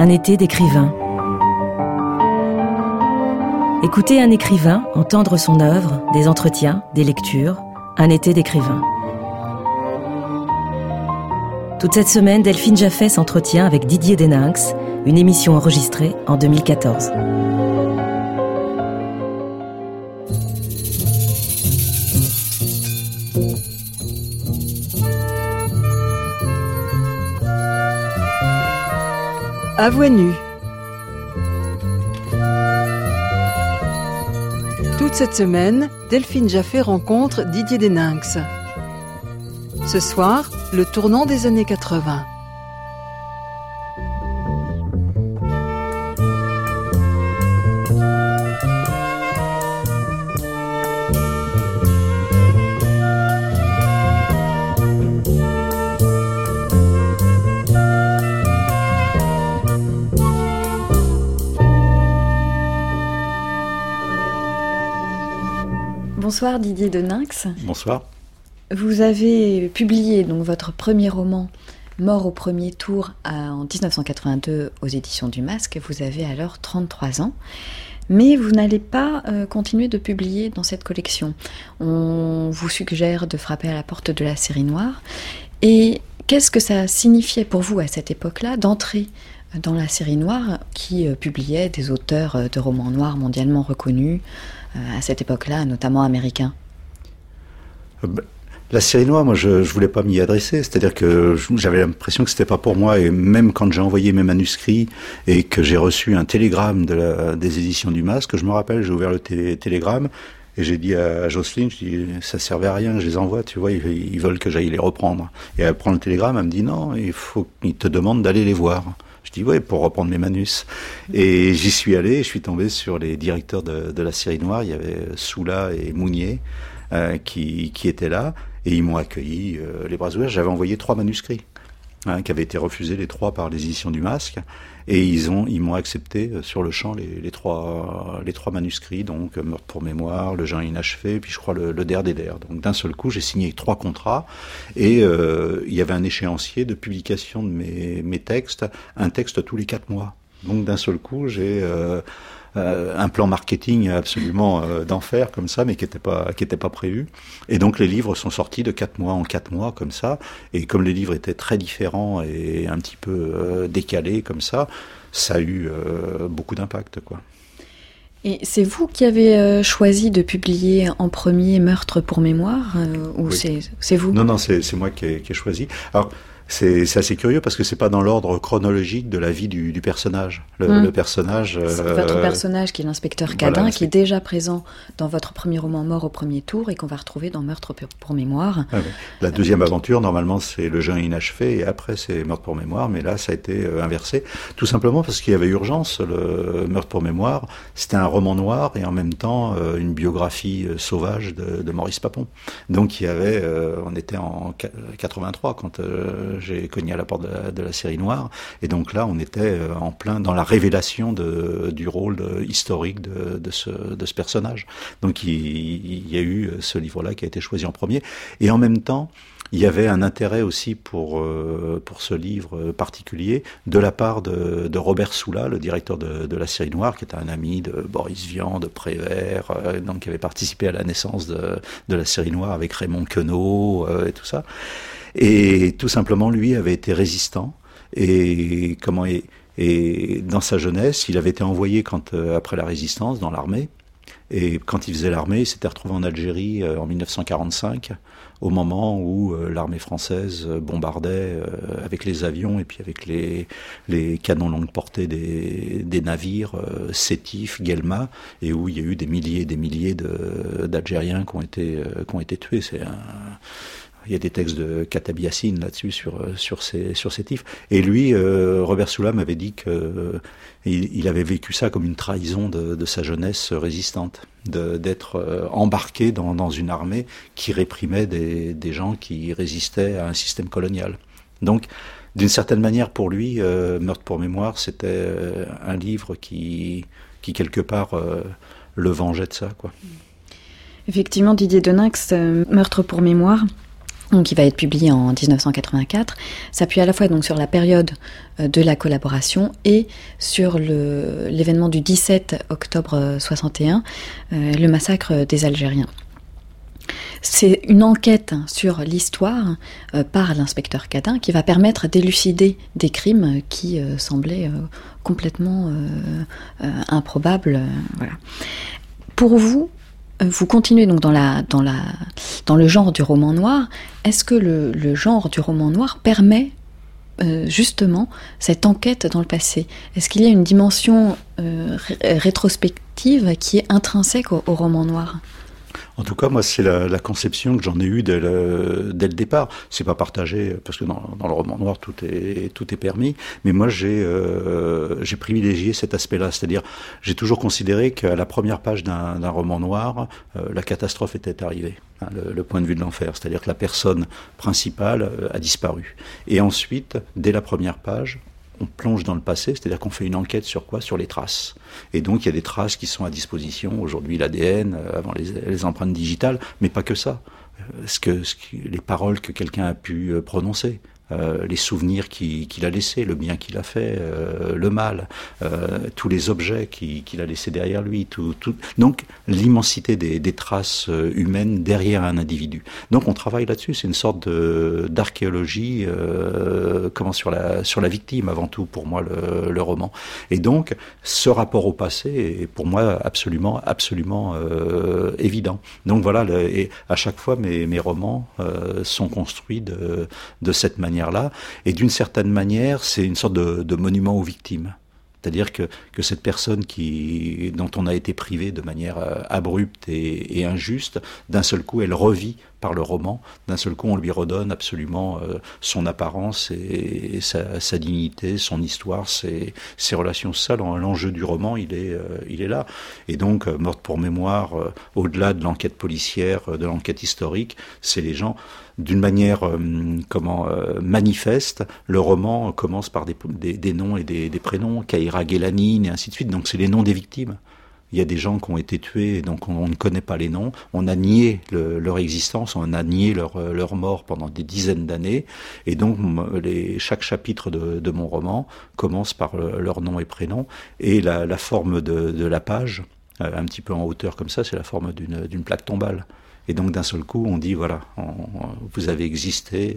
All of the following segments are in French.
un été d'écrivain. Écouter un écrivain, entendre son œuvre, des entretiens, des lectures, un été d'écrivain. Toute cette semaine, Delphine Jafet s'entretient avec Didier Deninx, une émission enregistrée en 2014. À voix nue. Toute cette semaine, Delphine Jafet rencontre Didier Deninx. Ce soir, le tournant des années 80. Bonsoir Didier Deninx. Bonsoir. Vous avez publié donc votre premier roman, Mort au premier tour, en 1982 aux éditions du Masque. Vous avez alors 33 ans. Mais vous n'allez pas continuer de publier dans cette collection. On vous suggère de frapper à la porte de la série noire. Et qu'est-ce que ça signifiait pour vous à cette époque-là d'entrer dans la série noire qui publiait des auteurs de romans noirs mondialement reconnus à cette époque-là, notamment américains? La série noire, moi, je voulais pas m'y adresser. C'est-à-dire que j'avais l'impression que c'était pas pour moi. Et même quand j'ai envoyé mes manuscrits et que j'ai reçu un télégramme des éditions du Masque, je me rappelle, j'ai ouvert le télégramme et j'ai dit à Jocelyne, je dis, ça servait à rien, je les envoie, tu vois, ils veulent que j'aille les reprendre. Et elle prend le télégramme, elle me dit non, ils te demandent d'aller les voir. Je dis, ouais, pour reprendre mes manus. Et j'y suis allé, je suis tombé sur les directeurs de la série noire. Il y avait Soula et Mounier qui étaient là, et ils m'ont accueilli les bras ouverts. J'avais envoyé 3 manuscrits, qui avaient été refusés les 3 par les éditions du Masque, et ils m'ont accepté sur le champ les trois manuscrits, donc Meurtre pour mémoire, Le Jean inachevé, puis je crois le Der des Der. Donc d'un seul coup, j'ai signé 3 contrats, et il y avait un échéancier de publication de mes textes, un texte tous les 4 mois. Donc d'un seul coup, j'ai un plan marketing absolument d'enfer comme ça, mais qui était pas prévu. Et donc les livres sont sortis de 4 mois en 4 mois comme ça. Et comme les livres étaient très différents et un petit peu décalés comme ça a eu beaucoup d'impact, quoi. Et c'est vous qui avez choisi de publier en premier Meurtre pour mémoire ou oui. C'est vous? Non, c'est moi qui ai choisi. Alors, c'est assez curieux parce que c'est pas dans l'ordre chronologique de la vie du personnage. Le personnage... C'est votre personnage qui est l'inspecteur Cadin, voilà, qui est déjà présent dans votre premier roman Mort au premier tour et qu'on va retrouver dans Meurtre pour mémoire. Ah oui. La deuxième aventure, normalement, c'est Le Jean inachevé et après c'est Meurtre pour mémoire, mais là ça a été inversé. Tout simplement parce qu'il y avait urgence. Le Meurtre pour mémoire, c'était un roman noir et en même temps une biographie sauvage de Maurice Papon. Donc il y avait... on était en 83 quand... j'ai cogné à la porte de la série noire, et donc là on était en plein dans la révélation du rôle historique de ce personnage. Donc il y a eu ce livre-là qui a été choisi en premier, et en même temps il y avait un intérêt aussi pour ce livre particulier de la part de Robert Soula, le directeur de la série noire, qui était un ami de Boris Vian, de Prévert, donc qui avait participé à la naissance de la série noire avec Raymond Queneau et tout ça. Et tout simplement, lui avait été résistant. Et dans sa jeunesse, il avait été envoyé après la résistance dans l'armée. Et quand il faisait l'armée, il s'était retrouvé en Algérie en 1945, au moment où l'armée française bombardait avec les avions et puis avec les canons longue portée des navires Sétif, Guelma, et où il y a eu des milliers et des milliers d'Algériens qui ont été tués. Il y a des textes de Khatab Yassine là-dessus sur Sétif. Et lui, Robert Soula m'avait dit qu'il avait vécu ça comme une trahison de sa jeunesse résistante, d'être embarqué dans une armée qui réprimait des gens qui résistaient à un système colonial. Donc, d'une certaine manière, pour lui, Meurtre pour mémoire, c'était un livre qui quelque part, le vengeait de ça, quoi. Effectivement, Didier Deninx, Meurtre pour mémoire, donc qui va être publié en 1984, s'appuie à la fois donc sur la période de la collaboration et sur l'événement du 17 octobre 61, le massacre des Algériens. C'est une enquête sur l'histoire par l'inspecteur Cadin qui va permettre d'élucider des crimes qui semblaient complètement improbables. Voilà. Pour vous, vous continuez donc dans le genre du roman noir. Est-ce que le genre du roman noir permet justement cette enquête dans le passé? Est-ce qu'il y a une dimension rétrospective qui est intrinsèque au roman noir? En tout cas, moi, c'est la conception que j'en ai eue dès le départ. C'est pas partagé, parce que dans le roman noir, tout est permis. Mais moi, j'ai privilégié cet aspect-là. C'est-à-dire, j'ai toujours considéré qu'à la première page d'un roman noir, la catastrophe était arrivée. Hein, le point de vue de l'enfer. C'est-à-dire que la personne principale a disparu. Et ensuite, dès la première page, on plonge dans le passé, c'est-à-dire qu'on fait une enquête sur quoi? Sur les traces. Et donc, il y a des traces qui sont à disposition. Aujourd'hui, l'ADN, avant les empreintes digitales, mais pas que ça. Les paroles que quelqu'un a pu prononcer. Les souvenirs qu'il a laissés, le bien qu'il a fait, le mal, tous les objets qu'il a laissés derrière lui, tout. Donc l'immensité des traces humaines derrière un individu. Donc on travaille là-dessus, c'est une sorte d'archéologie sur la victime avant tout pour moi le roman. Et donc ce rapport au passé est pour moi absolument évident. Donc voilà, et à chaque fois mes romans sont construits de cette manière. Et d'une certaine manière, c'est une sorte de monument aux victimes. C'est-à-dire que cette personne dont on a été privé de manière abrupte et injuste, d'un seul coup, elle revit par le roman. D'un seul coup, on lui redonne absolument son apparence et sa dignité, son histoire, ses relations. Ça, l'enjeu du roman, il est là. Et donc, Meurtre pour mémoire, au-delà de l'enquête policière, de l'enquête historique, c'est les gens. D'une manière manifeste, le roman commence par des noms et des prénoms, Kaïra Guélanine et ainsi de suite. Donc c'est les noms des victimes. Il y a des gens qui ont été tués, donc on ne connaît pas les noms. On a nié leur existence, on a nié leur mort pendant des dizaines d'années. Et donc chaque chapitre de mon roman commence par leur nom et prénom. Et la forme de la page, un petit peu en hauteur comme ça, c'est la forme d'une plaque tombale. Et donc d'un seul coup, on dit voilà, vous avez existé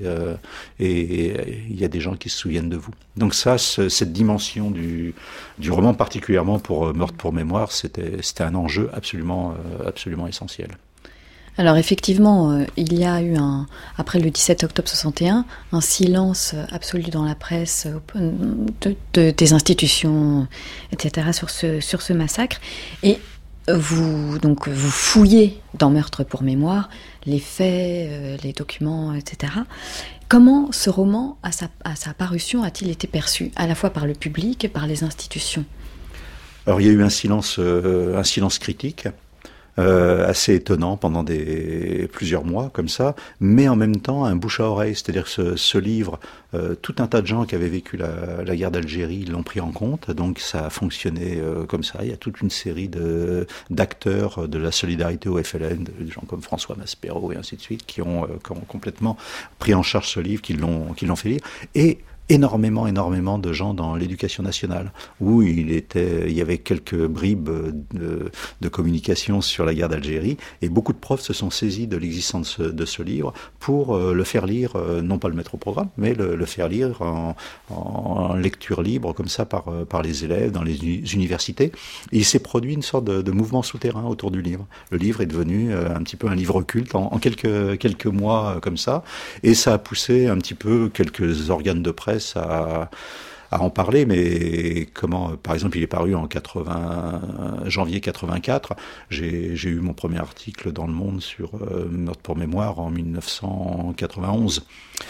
et il y a des gens qui se souviennent de vous. Donc ça, cette dimension du roman, particulièrement pour Meurtre pour mémoire, c'était un enjeu absolument essentiel. Alors effectivement, il y a eu après le 17 octobre 61, un silence absolu dans la presse, des institutions, etc. sur ce massacre. Et vous fouillez dans Meurtre pour mémoire les faits, les documents, etc. Comment ce roman, à sa parution, a-t-il été perçu, à la fois par le public et par les institutions? Alors il y a eu un silence critique, assez étonnant pendant plusieurs mois comme ça, mais en même temps un bouche à oreille, c'est-à-dire que ce livre, tout un tas de gens qui avaient vécu la guerre d'Algérie l'ont pris en compte, donc ça a fonctionné comme ça. Il y a toute une série d'acteurs de la solidarité au FLN, des gens comme François Maspero et ainsi de suite, qui ont complètement pris en charge ce livre, qui l'ont fait lire, et énormément de gens dans l'éducation nationale, où il y avait quelques bribes de communication sur la guerre d'Algérie, et beaucoup de profs se sont saisis de l'existence de ce livre pour le faire lire, non pas le mettre au programme, mais le faire lire en lecture libre, comme ça, par les élèves dans les universités. Et il s'est produit une sorte de mouvement souterrain autour du livre. Le livre est devenu un petit peu un livre culte en quelques mois comme ça, et ça a poussé un petit peu quelques organes de presse à en parler, mais par exemple, il est paru en janvier 84. J'ai eu mon premier article dans Le Monde sur Meurtre pour mémoire en 1991.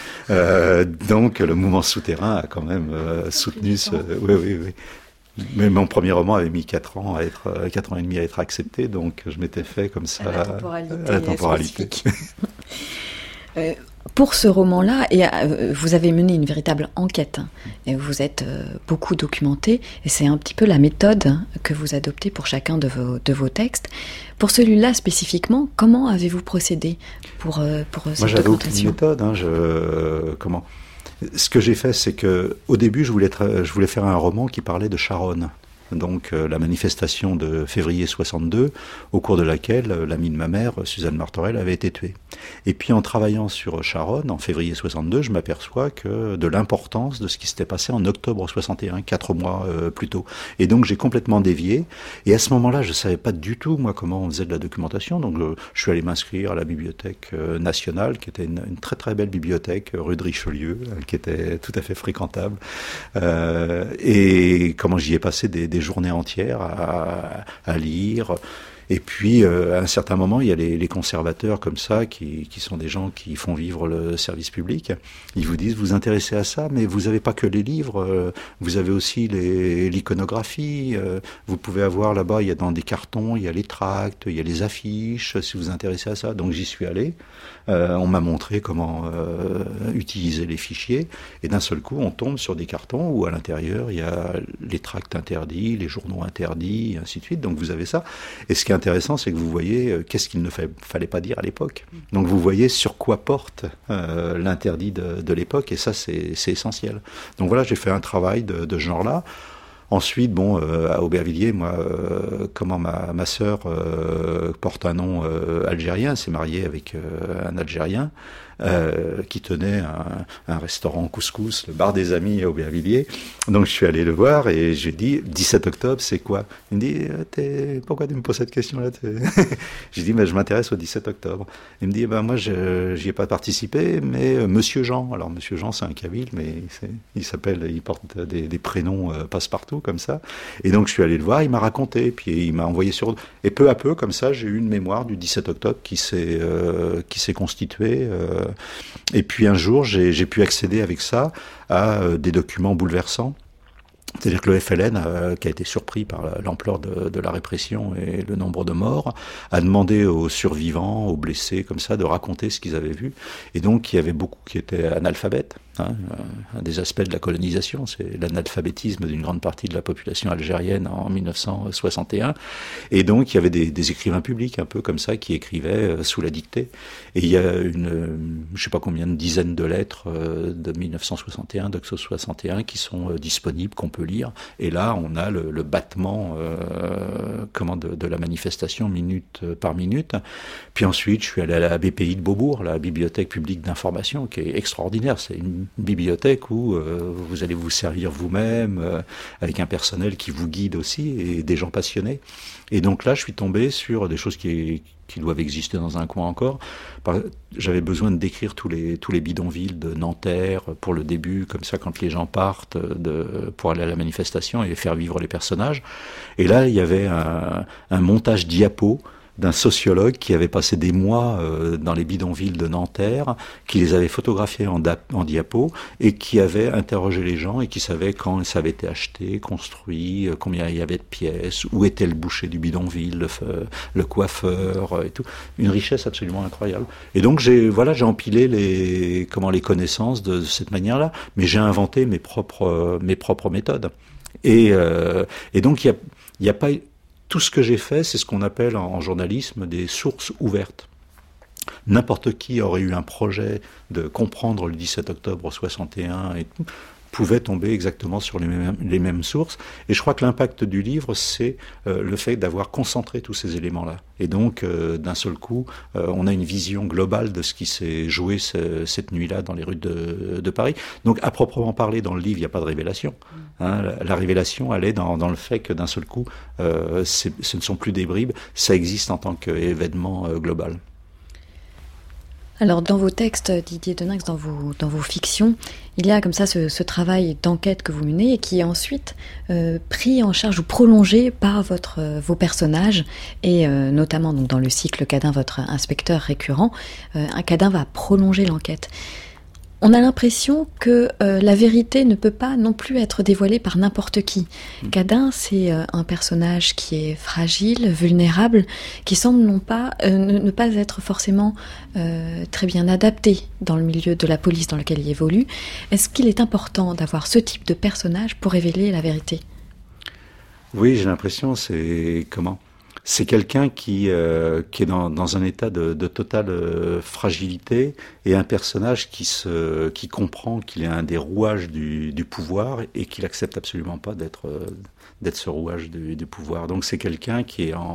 Donc, le mouvement souterrain a quand même soutenu Oui. Mais mon premier roman avait mis 4 ans et demi à être accepté, donc je m'étais fait comme ça à la temporalité. pour ce roman-là, et vous avez mené une véritable enquête, et vous êtes beaucoup documenté, et c'est un petit peu la méthode que vous adoptez pour chacun de vos textes. Pour celui-là spécifiquement, comment avez-vous procédé pour cette documentation ? Moi, j'avais aucune méthode. Ce que j'ai fait, c'est que au début, je voulais faire un roman qui parlait de Charonne. Donc la manifestation de février 62, au cours de laquelle l'amie de ma mère, Suzanne Martorell, avait été tuée. Et puis en travaillant sur Charonne, en février 62, je m'aperçois de l'importance de ce qui s'était passé en octobre 61, 4 mois plus tôt. Et donc j'ai complètement dévié. Et à ce moment-là, je ne savais pas du tout, moi, comment on faisait de la documentation. Donc je suis allé m'inscrire à la Bibliothèque nationale, qui était une très très belle bibliothèque, rue de Richelieu, qui était tout à fait fréquentable. Et comment j'y ai passé des journées entières à lire. Et puis, à un certain moment, il y a les conservateurs comme ça, qui sont des gens qui font vivre le service public. Ils vous disent, vous vous intéressez à ça, mais vous n'avez pas que les livres, vous avez aussi l'iconographie. Vous pouvez avoir là-bas, il y a dans des cartons, il y a les tracts, il y a les affiches, si vous vous intéressez à ça. Donc j'y suis allé. On m'a montré comment utiliser les fichiers. Et d'un seul coup, on tombe sur des cartons où à l'intérieur, il y a les tracts interdits, les journaux interdits, et ainsi de suite. Donc vous avez ça. Et ce qui est intéressant, c'est que vous voyez qu'est-ce qu'il ne fallait pas dire à l'époque. Donc vous voyez sur quoi porte l'interdit de l'époque, et ça c'est essentiel. Donc voilà, j'ai fait un travail de ce genre-là. Ensuite, à Aubervilliers, moi, comment ma sœur porte un nom algérien, s'est mariée avec un Algérien qui tenait un restaurant couscous, le bar des amis à Aubervilliers. Donc je suis allé le voir et j'ai dit 17 octobre, c'est quoi ? Il me dit pourquoi tu me poses cette question-là ? J'ai dit je m'intéresse au 17 octobre. Il me dit moi j'y ai pas participé, mais Monsieur Jean. Alors Monsieur Jean c'est un kabyle, mais il porte des prénoms passe-partout comme ça. Et donc je suis allé le voir, il m'a raconté, puis il m'a envoyé sur. Et peu à peu comme ça, j'ai eu une mémoire du 17 octobre qui s'est constituée. Et puis un jour, j'ai pu accéder avec ça à des documents bouleversants. C'est-à-dire que le FLN, qui a été surpris par l'ampleur de la répression et le nombre de morts, a demandé aux survivants, aux blessés, comme ça, de raconter ce qu'ils avaient vu. Et donc, il y avait beaucoup qui étaient analphabètes. Un des aspects de la colonisation, c'est l'analphabétisme d'une grande partie de la population algérienne en 1961. Et donc, il y avait des écrivains publics, un peu comme ça, qui écrivaient sous la dictée. Et il y a je sais pas combien de dizaines de lettres de 1961, d'Oxo 61, qui sont disponibles, qu'on peut lire. Et là, on a le battement de la manifestation minute par minute. Puis ensuite, je suis allé à la BPI de Beaubourg, la Bibliothèque publique d'information, qui est extraordinaire. C'est une bibliothèque où vous allez vous servir vous-même, avec un personnel qui vous guide aussi, et des gens passionnés. Et donc là, je suis tombé sur des choses qui doivent exister dans un coin encore. J'avais besoin de décrire tous les bidonvilles de Nanterre pour le début, comme ça, quand les gens partent pour aller à la manifestation et faire vivre les personnages. Et là, il y avait un montage diapo d'un sociologue qui avait passé des mois dans les bidonvilles de Nanterre, qui les avait photographiés en diapo et qui avait interrogé les gens et qui savait quand ça avait été acheté, construit, combien il y avait de pièces, où était le boucher du bidonville, le coiffeur et tout. Une richesse absolument incroyable. Et donc j'ai empilé les connaissances de cette manière-là, mais j'ai inventé mes propres méthodes. Et donc il y a pas tout ce que j'ai fait, c'est ce qu'on appelle en journalisme des sources ouvertes. N'importe qui aurait eu un projet de comprendre le 17 octobre 61 et tout, pouvait tomber exactement sur les mêmes sources. Et je crois que l'impact du livre, c'est le fait d'avoir concentré tous ces éléments-là. Et donc, d'un seul coup, on a une vision globale de ce qui s'est joué cette nuit-là dans les rues de Paris. Donc, à proprement parler, dans le livre, il n'y a pas de révélation. La révélation, elle est dans le fait que d'un seul coup, ce ne sont plus des bribes, ça existe en tant qu'événement global. Alors, dans vos textes, Didier Deninx, dans vos fictions, il y a comme ça ce travail d'enquête que vous menez et qui est ensuite pris en charge ou prolongé par vos personnages et notamment donc, dans le cycle Cadin, votre inspecteur récurrent, un Cadin va prolonger l'enquête. On a l'impression que la vérité ne peut pas non plus être dévoilée par n'importe qui. Cadin, c'est un personnage qui est fragile, vulnérable, qui semble ne pas être forcément très bien adapté dans le milieu de la police dans lequel il évolue. Est-ce qu'il est important d'avoir ce type de personnage pour révéler la vérité ? Oui, j'ai l'impression, c'est quelqu'un qui est dans un état de totale fragilité, et un personnage qui comprend qu'il est un des rouages du pouvoir et qu'il accepte absolument pas d'être ce rouage du pouvoir. Donc c'est quelqu'un qui est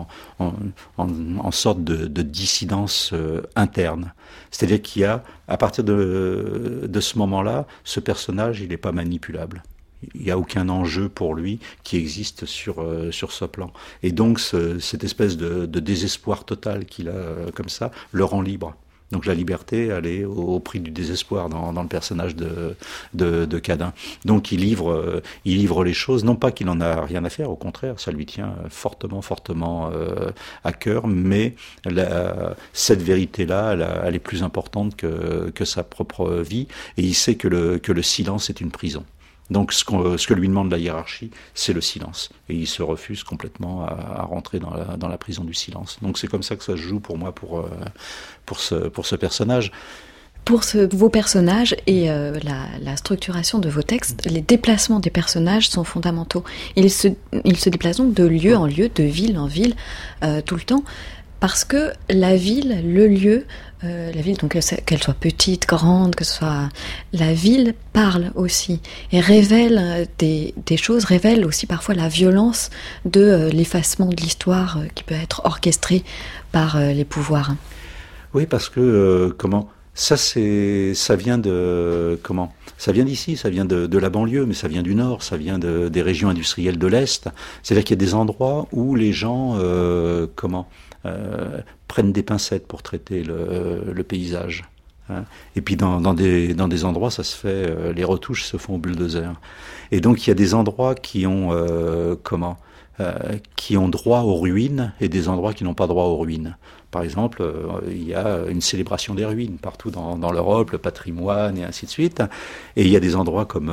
en sorte de dissidence interne. C'est-à-dire qu'il y a, à partir de ce moment-là, ce personnage, il n'est pas manipulable. Il n'y a aucun enjeu pour lui qui existe sur ce plan. Et donc, cette espèce de désespoir total qu'il a comme ça, le rend libre. Donc la liberté, elle est au prix du désespoir dans le personnage de Cadin. Donc il livre les choses, non pas qu'il n'en a rien à faire, au contraire, ça lui tient fortement à cœur, mais cette vérité-là, elle est plus importante que sa propre vie, et il sait que le silence est une prison. Donc ce que lui demande la hiérarchie, c'est le silence. Et il se refuse complètement à rentrer dans la prison du silence. Donc c'est comme ça que ça se joue pour moi, pour ce personnage. Pour vos personnages et la structuration de vos textes, les déplacements des personnages sont fondamentaux. Ils se déplacent donc de lieu en lieu, de ville en ville, tout le temps. Parce que la ville, le lieu, la ville, donc qu'elle soit petite, grande, que ce soit... La ville parle aussi et révèle des choses, révèle aussi parfois la violence de l'effacement de l'histoire qui peut être orchestré par les pouvoirs. Oui, parce que, ça vient d'ici, ça vient de la banlieue, mais ça vient du nord, ça vient des régions industrielles de l'Est. C'est-à-dire qu'il y a des endroits où les gens, prennent des pincettes pour traiter le paysage. Hein. Et puis dans des endroits, ça se fait, les retouches se font au bulldozer. Et donc il y a des endroits qui ont droit aux ruines et des endroits qui n'ont pas droit aux ruines. Par exemple, il y a une célébration des ruines partout dans l'Europe, le patrimoine et ainsi de suite. Et il y a des endroits comme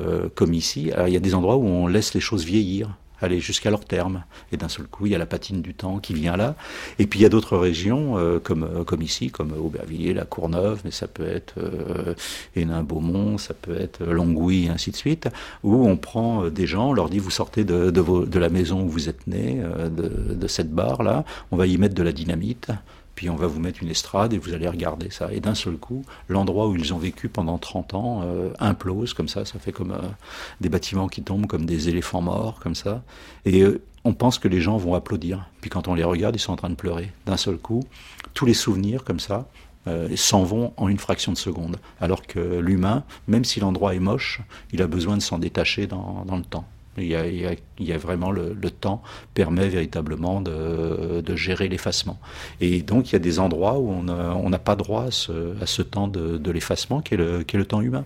ici. Alors, il y a des endroits où on laisse les choses vieillir, aller jusqu'à leur terme. Et d'un seul coup, il y a la patine du temps qui vient là. Et puis il y a d'autres régions, comme ici, comme Aubervilliers, la Courneuve, mais ça peut être Hénin-Beaumont, ça peut être Longwy, et ainsi de suite, où on prend des gens, on leur dit, vous sortez de la maison où vous êtes nés, de cette barre-là, on va y mettre de la dynamite, puis on va vous mettre une estrade et vous allez regarder ça. Et d'un seul coup, l'endroit où ils ont vécu pendant 30 ans implose comme ça fait comme des bâtiments qui tombent comme des éléphants morts, comme ça. Et on pense que les gens vont applaudir. Puis quand on les regarde, ils sont en train de pleurer. D'un seul coup, tous les souvenirs comme ça s'en vont en une fraction de seconde. Alors que l'humain, même si l'endroit est moche, il a besoin de s'en détacher dans le temps. Il y a vraiment le temps permet véritablement de gérer l'effacement. Et donc il y a des endroits où on n'a pas droit à ce temps de l'effacement qui est le temps humain.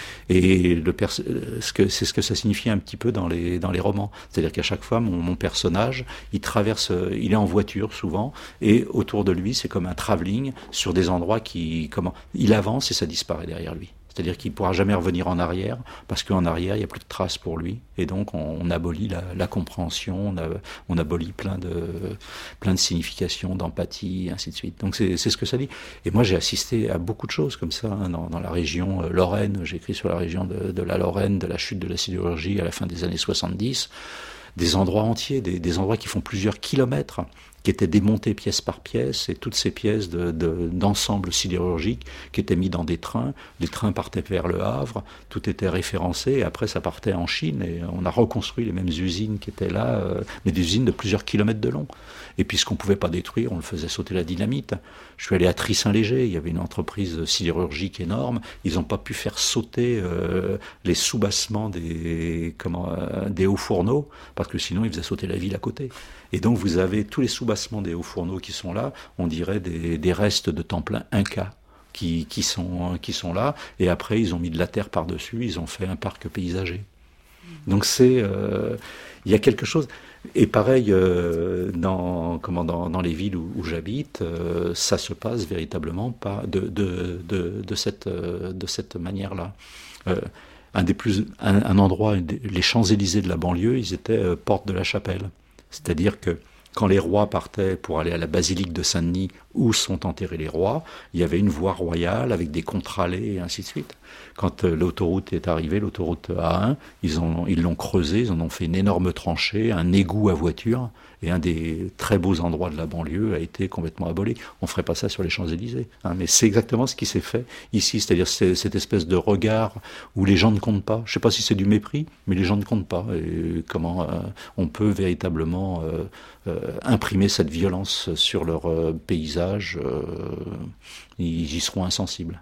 Et c'est ce que ça signifie un petit peu dans les romans. C'est-à-dire qu'à chaque fois, mon personnage, il est en voiture souvent, et autour de lui, c'est comme un travelling sur des endroits il avance et ça disparaît derrière lui. C'est-à-dire qu'il ne pourra jamais revenir en arrière, parce qu'en arrière, il n'y a plus de traces pour lui. Et donc, on abolit la compréhension, on abolit plein de significations, d'empathie, et ainsi de suite. Donc, c'est ce que ça dit. Et moi, j'ai assisté à beaucoup de choses comme ça, hein, dans la région Lorraine. J'ai écrit sur la région de la Lorraine, de la chute de la sidérurgie à la fin des années 70. Des endroits entiers, des endroits qui font plusieurs kilomètres, qui étaient démontés pièce par pièce, et toutes ces pièces d'ensemble sidérurgique qui étaient mis dans des trains. Les trains partaient vers le Havre, tout était référencé, et après ça partait en Chine, et on a reconstruit les mêmes usines qui étaient là, mais des usines de plusieurs kilomètres de long. Et puis ce qu'on ne pouvait pas détruire, on le faisait sauter la dynamite. Je suis allé à Tris-Saint-Léger, il y avait une entreprise sidérurgique énorme, ils n'ont pas pu faire sauter les soubassements des hauts fourneaux, parce que sinon ils faisaient sauter la ville à côté. Et donc vous avez tous les soubassements des hauts fourneaux qui sont là, on dirait des restes de templins Inca qui sont là, et après ils ont mis de la terre par-dessus, ils ont fait un parc paysager. Donc il y a quelque chose, Et pareil, dans les villes où j'habite, ça se passe véritablement pas de cette manière-là. Un endroit, les Champs-Élysées de la banlieue, ils étaient porte de la Chapelle. C'est-à-dire que quand les rois partaient pour aller à la basilique de Saint-Denis, où sont enterrés les rois, il y avait une voie royale avec des contre-allées et ainsi de suite. Quand l'autoroute est arrivée, l'autoroute A1, ils l'ont creusé, ils en ont fait une énorme tranchée, un égout à voiture, et un des très beaux endroits de la banlieue a été complètement aboli. On ne ferait pas ça sur les Champs-Élysées, hein, mais c'est exactement ce qui s'est fait ici, c'est-à-dire cette espèce de regard où les gens ne comptent pas. Je ne sais pas si c'est du mépris, mais les gens ne comptent pas. Et comment on peut véritablement imprimer cette violence sur leur paysage, ils y seront insensibles.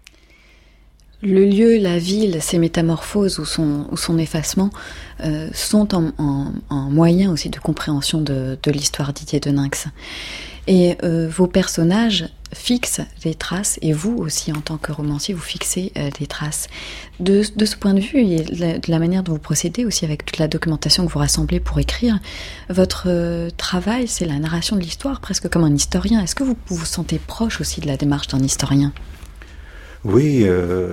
Le lieu, la ville, ces métamorphoses ou son effacement sont en moyen aussi de compréhension de l'histoire Didier Deninx. Et vos personnages fixent des traces, et vous aussi en tant que romancier, vous fixez des traces. De ce point de vue, et de la manière dont vous procédez aussi avec toute la documentation que vous rassemblez pour écrire, votre travail, c'est la narration de l'histoire, presque comme un historien. Est-ce que vous vous sentez proche aussi de la démarche d'un historien ? Oui,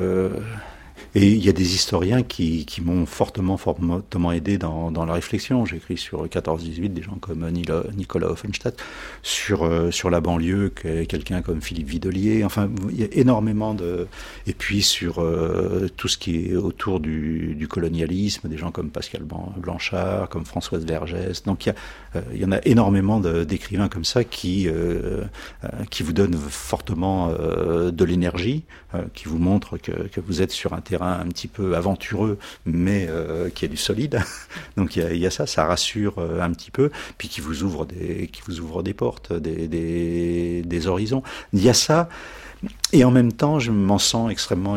et il y a des historiens qui m'ont fortement aidé dans la réflexion. J'ai écrit sur 14-18 des gens comme Nicolas Offenstadt, sur la banlieue, quelqu'un comme Philippe Videlier. Enfin, il y a énormément et puis sur tout ce qui est autour du colonialisme, des gens comme Pascal Blanchard, comme Françoise Vergès. Donc il y en a énormément d'écrivains comme ça qui vous donnent fortement de l'énergie, qui vous montrent que vous êtes sur un terrain un petit peu aventureux, mais qui a du solide. Donc il y a ça rassure un petit peu, puis qui vous ouvre des portes, des horizons. Il y a ça, et en même temps, je m'en sens extrêmement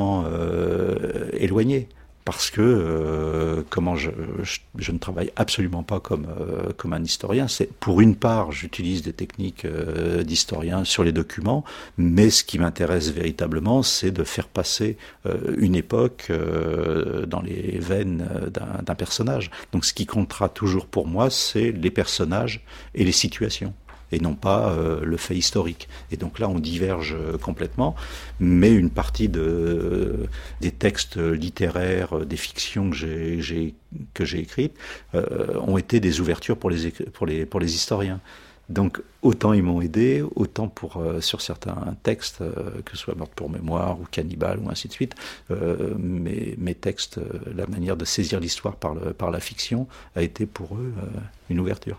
éloigné. Parce que je ne travaille absolument pas comme un historien. C'est, pour une part, j'utilise des techniques d'historien sur les documents, mais ce qui m'intéresse véritablement, c'est de faire passer une époque dans les veines d'un personnage. Donc ce qui comptera toujours pour moi, c'est les personnages et les situations, et non pas le fait historique. Et donc là, on diverge complètement, mais une partie des textes littéraires, des fictions que j'ai écrites, ont été des ouvertures pour les historiens. Donc autant ils m'ont aidé, autant sur certains textes, que ce soit Meurtre pour mémoire ou Cannibale ou ainsi de suite, mes textes, la manière de saisir l'histoire par la fiction a été pour eux une ouverture.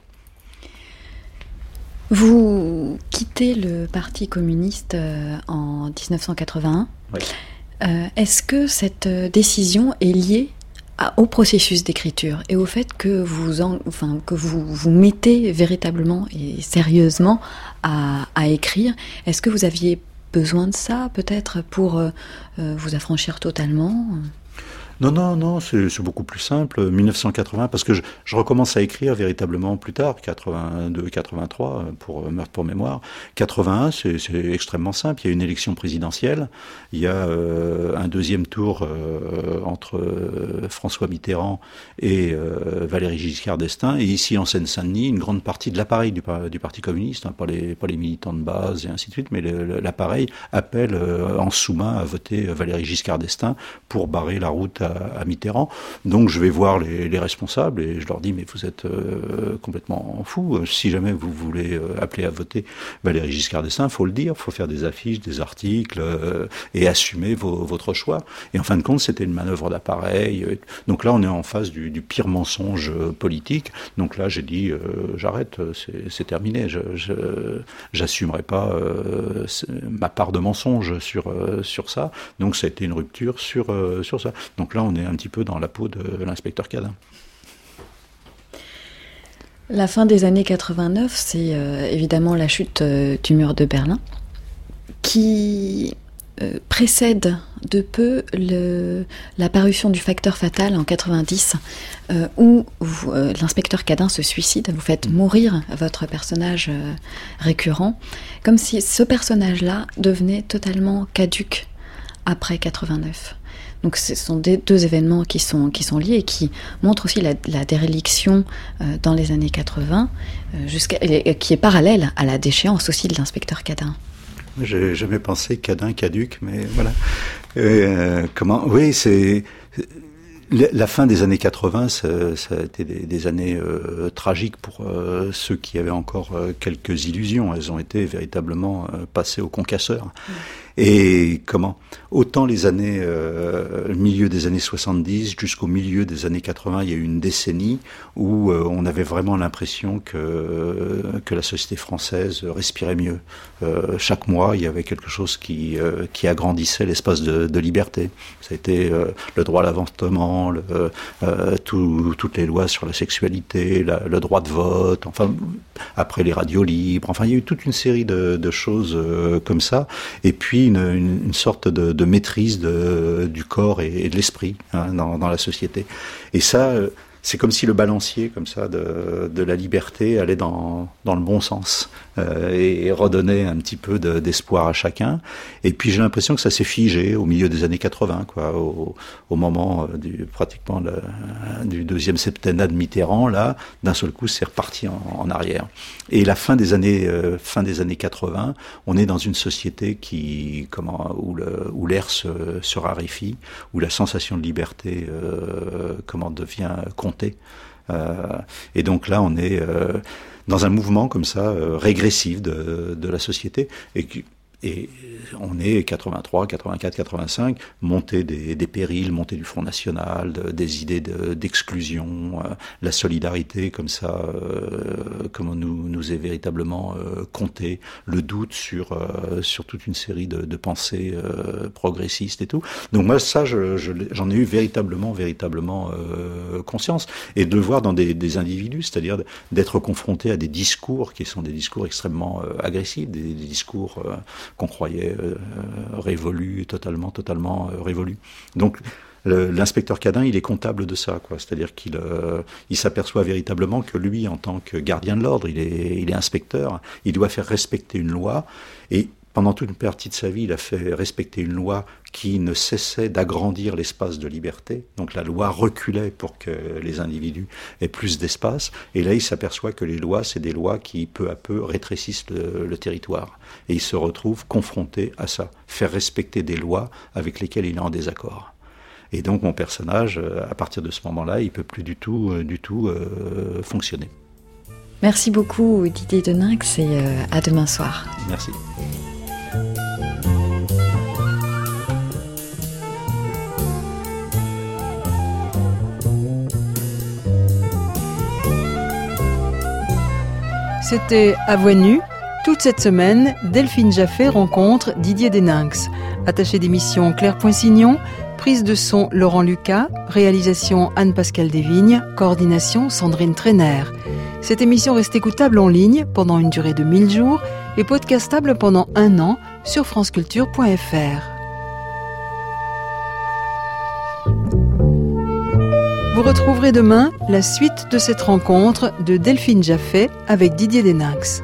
Vous quittez le Parti communiste en 1981. Oui. Est-ce que cette décision est liée au processus d'écriture et au fait que vous mettez véritablement et sérieusement à écrire? Est-ce que vous aviez besoin de ça, peut-être, pour vous affranchir totalement ? Non, c'est beaucoup plus simple. 1980, parce que je recommence à écrire véritablement plus tard, 82, 83, pour Meurtre pour mémoire. 81, c'est extrêmement simple. Il y a une élection présidentielle, il y a un deuxième tour entre François Mitterrand et Valéry Giscard d'Estaing, et ici en Seine-Saint-Denis, une grande partie de l'appareil du Parti communiste, hein, pas les militants de base et ainsi de suite, mais l'appareil appelle en sous-main à voter Valéry Giscard d'Estaing pour barrer la route à Mitterrand. Donc je vais voir les responsables et je leur dis, mais vous êtes complètement fous. Si jamais vous voulez appeler à voter Valéry Giscard d'Estaing, faut le dire, faut faire des affiches, des articles et assumer votre choix. Et en fin de compte, c'était une manœuvre d'appareil. Donc là, on est en face du pire mensonge politique. Donc là, j'ai dit, j'arrête, c'est terminé. J'assumerai pas ma part de mensonge sur ça. Donc ça a été une rupture sur ça. Donc là, on est un petit peu dans la peau de l'inspecteur Cadin. La fin des années 89, c'est évidemment la chute du mur de Berlin, qui précède de peu la parution du Facteur fatal en 90, où l'inspecteur Cadin se suicide, vous faites mourir votre personnage récurrent, comme si ce personnage-là devenait totalement caduc après 89. Donc ce sont deux événements qui sont liés et qui montrent aussi la déréliction dans les années 80, qui est parallèle à la déchéance aussi de l'inspecteur Cadin. J'ai jamais pensé Cadin, caduc, mais voilà. Oui, c'est... La fin des années 80, ça a été des années tragiques pour ceux qui avaient encore quelques illusions. Elles ont été véritablement passées au concasseur. Et autant les années, milieu des années 70 jusqu'au milieu des années 80, il y a eu une décennie où on avait vraiment l'impression que la société française respirait mieux. Chaque mois, il y avait quelque chose qui agrandissait l'espace de liberté. Ça a été le droit à l'avortement, toutes les lois sur la sexualité, le droit de vote, enfin, après les radios libres, enfin, il y a eu toute une série de choses comme ça. Et puis, une sorte de maîtrise du corps et de l'esprit dans la société. Et ça, c'est comme si le balancier, comme ça, de la liberté allait dans le bon sens et redonnait un petit peu d'espoir à chacun. Et puis j'ai l'impression que ça s'est figé au milieu des années 80, au moment pratiquement du deuxième septennat de Mitterrand. Là, d'un seul coup, c'est reparti en arrière. Et la fin des années 80, on est dans une société où l'air se raréfie, où la sensation de liberté devient comptée. Et donc là, on est dans un mouvement comme ça, régressif de la société, et on est 83, 84, 85, montée des périls, montée du Front National, des idées d'exclusion, la solidarité comme ça, comment nous est véritablement comptée, le doute sur toute une série de pensées progressistes et tout. Donc moi ça, j'en ai eu véritablement conscience, et de le voir dans des individus, c'est-à-dire d'être confronté à des discours qui sont des discours extrêmement agressifs, des discours qu'on croyait révolus, totalement révolus. Donc l'inspecteur Cadin, il est comptable de ça, C'est-à-dire qu'il s'aperçoit véritablement que lui, en tant que gardien de l'ordre, il est inspecteur, il doit faire respecter une loi, et pendant toute une partie de sa vie, il a fait respecter une loi qui ne cessait d'agrandir l'espace de liberté. Donc la loi reculait pour que les individus aient plus d'espace. Et là, il s'aperçoit que les lois, c'est des lois qui, peu à peu, rétrécissent le territoire. Et il se retrouve confronté à ça, faire respecter des lois avec lesquelles il est en désaccord. Et donc mon personnage, à partir de ce moment-là, il ne peut plus du tout fonctionner. Merci beaucoup Didier Deninx, et à demain soir. Merci. C'était À Voix nue. Toute cette semaine, Delphine Jaffe rencontre Didier Deninx. Attaché d'émission Claire Poinsignon, prise de son Laurent Lucas, réalisation Anne-Pascale Desvignes, coordination Sandrine Trainer. Cette émission reste écoutable en ligne pendant une durée de 1000 jours et podcastable pendant 1 an sur franceculture.fr. Vous retrouverez demain la suite de cette rencontre de Delphine Jaffe avec Didier Deninx.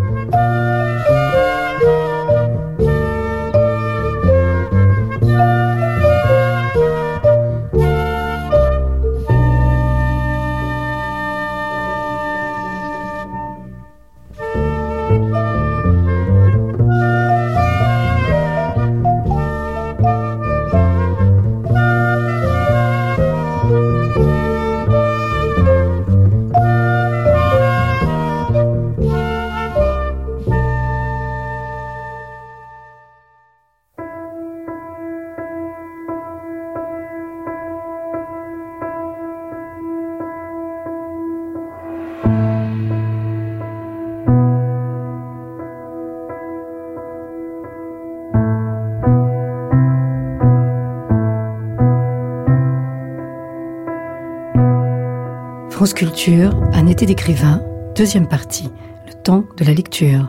France Culture, un été d'écrivain, deuxième partie, le temps de la lecture.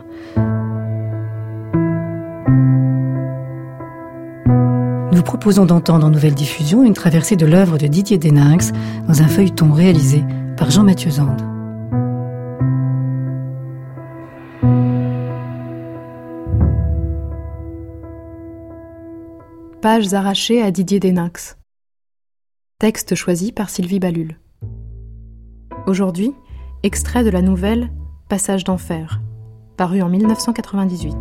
Nous vous proposons d'entendre en nouvelle diffusion une traversée de l'œuvre de Didier Deninx dans un feuilleton réalisé par Jean-Mathieu Zande. Pages arrachées à Didier Deninx. Texte choisi par Sylvie Balul. Aujourd'hui, extrait de la nouvelle « Passage d'enfer », paru en 1998.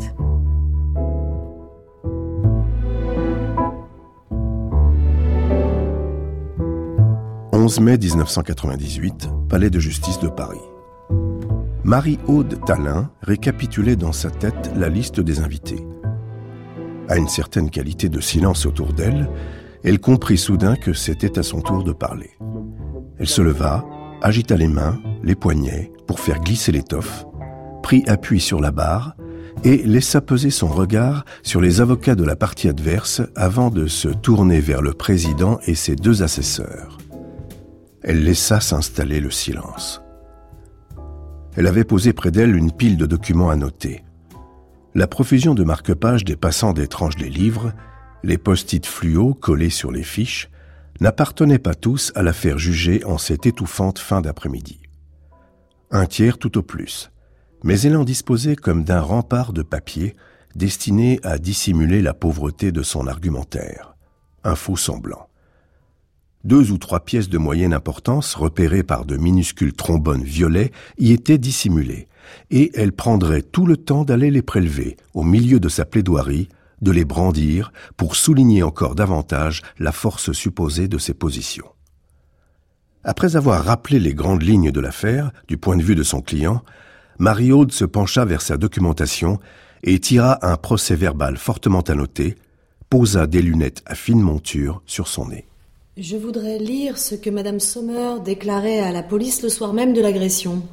« 11 mai 1998, Palais de justice de Paris. Marie-Aude Tallin récapitulait dans sa tête la liste des invités. À une certaine qualité de silence autour d'elle, elle comprit soudain que c'était à son tour de parler. Elle se leva, agita les mains, les poignets, pour faire glisser l'étoffe, prit appui sur la barre et laissa peser son regard sur les avocats de la partie adverse avant de se tourner vers le président et ses deux assesseurs. Elle laissa s'installer le silence. Elle avait posé près d'elle une pile de documents à noter. La profusion de marque-pages dépassant des tranches des livres, les post-it fluo collés sur les fiches, n'appartenaient pas tous à l'affaire jugée en cette étouffante fin d'après-midi. Un tiers tout au plus, mais elle en disposait comme d'un rempart de papier destiné à dissimuler la pauvreté de son argumentaire, un faux semblant. 2 ou 3 pièces de moyenne importance, repérées par de minuscules trombones violets, y étaient dissimulées, et elle prendrait tout le temps d'aller les prélever au milieu de sa plaidoirie, de les brandir pour souligner encore davantage la force supposée de ses positions. Après avoir rappelé les grandes lignes de l'affaire, du point de vue de son client, Marie-Aude se pencha vers sa documentation et tira un procès-verbal fortement annoté, posa des lunettes à fine monture sur son nez. Je voudrais lire ce que Madame Sommer déclarait à la police le soir même de l'agression.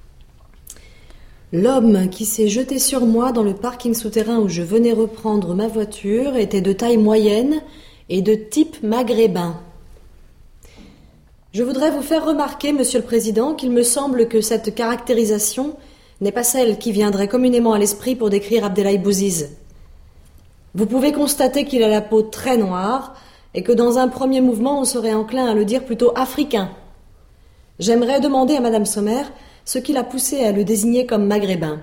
L'homme qui s'est jeté sur moi dans le parking souterrain où je venais reprendre ma voiture était de taille moyenne et de type maghrébin. Je voudrais vous faire remarquer, Monsieur le Président, qu'il me semble que cette caractérisation n'est pas celle qui viendrait communément à l'esprit pour décrire Abdelhaï Bouziz. Vous pouvez constater qu'il a la peau très noire et que dans un premier mouvement on serait enclin à le dire plutôt africain. J'aimerais demander à Madame Sommer ce qui l'a poussé à le désigner comme maghrébin.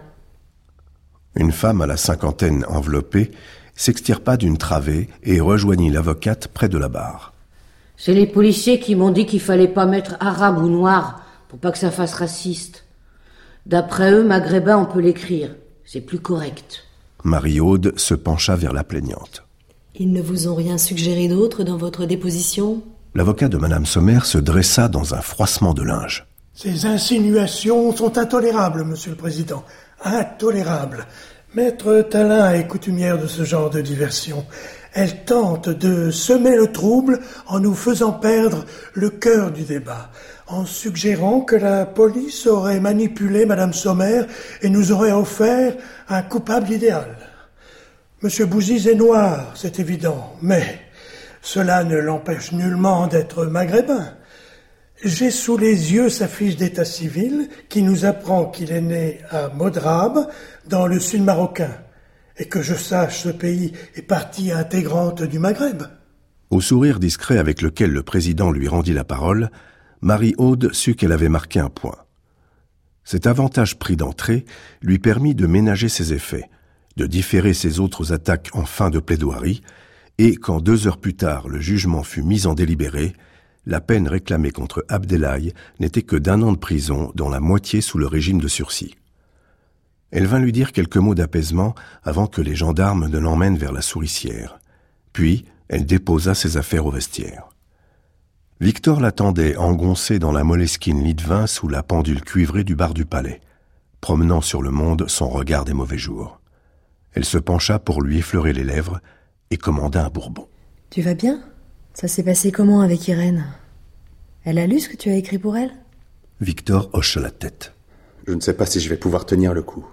Une femme à la cinquantaine enveloppée s'extirpa d'une travée et rejoignit l'avocate près de la barre. C'est les policiers qui m'ont dit qu'il fallait pas mettre arabe ou noir pour pas que ça fasse raciste. D'après eux, maghrébin, on peut l'écrire. C'est plus correct. Marie-Aude se pencha vers la plaignante. Ils ne vous ont rien suggéré d'autre dans votre déposition ? L'avocat de Madame Sommer se dressa dans un froissement de linge. Ces insinuations sont intolérables, Monsieur le Président. Intolérables. Maître Tallin est coutumière de ce genre de diversion. Elle tente de semer le trouble en nous faisant perdre le cœur du débat, en suggérant que la police aurait manipulé Madame Sommer et nous aurait offert un coupable idéal. Monsieur Bouziz est noir, c'est évident, mais cela ne l'empêche nullement d'être maghrébin. J'ai sous les yeux sa fiche d'état civil qui nous apprend qu'il est né à Modrab, dans le sud marocain, et que je sache ce pays est partie intégrante du Maghreb. Au sourire discret avec lequel le président lui rendit la parole, Marie-Aude sut qu'elle avait marqué un point. Cet avantage pris d'entrée lui permit de ménager ses effets, de différer ses autres attaques en fin de plaidoirie, et quand 2 heures plus tard le jugement fut mis en délibéré, la peine réclamée contre Abdelhaï n'était que d'1 an de prison, dont la moitié sous le régime de sursis. Elle vint lui dire quelques mots d'apaisement avant que les gendarmes ne l'emmènent vers la souricière. Puis, elle déposa ses affaires au vestiaire. Victor l'attendait engoncé dans la moleskine lit de vin sous la pendule cuivrée du bar du palais, promenant sur le monde son regard des mauvais jours. Elle se pencha pour lui effleurer les lèvres et commanda un bourbon. Tu vas bien ? Ça s'est passé comment avec Irène ? Elle a lu ce que tu as écrit pour elle ? Victor hocha la tête. Je ne sais pas si je vais pouvoir tenir le coup.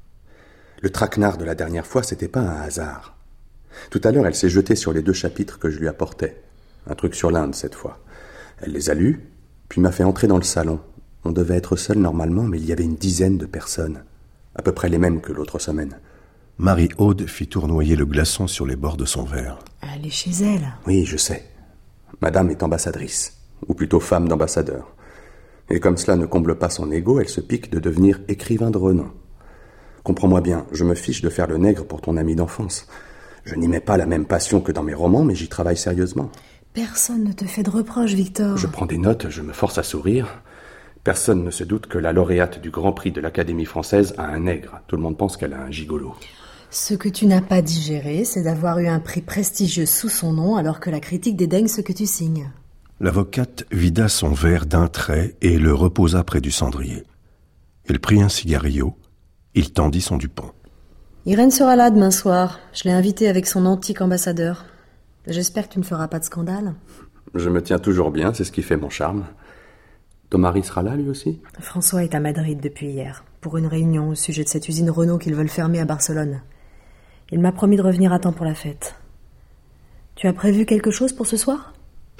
Le traquenard de la dernière fois, c'était pas un hasard. Tout à l'heure, elle s'est jetée sur les 2 chapitres que je lui apportais. Un truc sur l'Inde, cette fois. Elle les a lus, puis m'a fait entrer dans le salon. On devait être seul normalement, mais il y avait une dizaine de personnes. À peu près les mêmes que l'autre semaine. Marie-Aude fit tournoyer le glaçon sur les bords de son verre. Elle est chez elle. Oui, je sais. Madame est ambassadrice, ou plutôt femme d'ambassadeur. Et comme cela ne comble pas son ego, elle se pique de devenir écrivain de renom. Comprends-moi bien, je me fiche de faire le nègre pour ton ami d'enfance. Je n'y mets pas la même passion que dans mes romans, mais j'y travaille sérieusement. Personne ne te fait de reproches, Victor. Je prends des notes, je me force à sourire. Personne ne se doute que la lauréate du Grand Prix de l'Académie française a un nègre. Tout le monde pense qu'elle a un gigolo. Ce que tu n'as pas digéré, c'est d'avoir eu un prix prestigieux sous son nom alors que la critique dédaigne ce que tu signes. L'avocate vida son verre d'un trait et le reposa près du cendrier. Elle prit un cigarillo. Il tendit son Dupont. Irène sera là demain soir. Je l'ai invitée avec son antique ambassadeur. J'espère que tu ne feras pas de scandale. Je me tiens toujours bien, c'est ce qui fait mon charme. Ton mari sera là, lui aussi ? François est à Madrid depuis hier, pour une réunion au sujet de cette usine Renault qu'ils veulent fermer à Barcelone. Il m'a promis de revenir à temps pour la fête. Tu as prévu quelque chose pour ce soir ?